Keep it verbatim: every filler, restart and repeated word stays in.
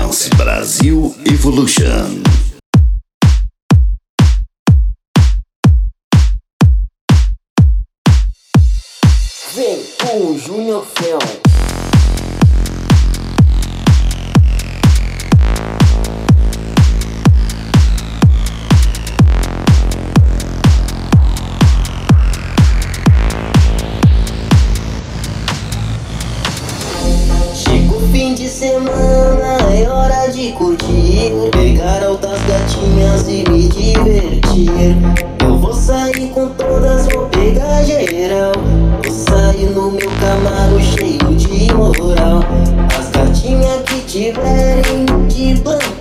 Dance Brasil Evolution. Vem com o Júnior Fel. Chega o fim de semana, é hora de curtir, pegar altas gatinhas e me divertir. Eu vou sair com todas, vou pegar geral. Vou sair no meu Camaro cheio de moral. As gatinhas que tiverem de plantão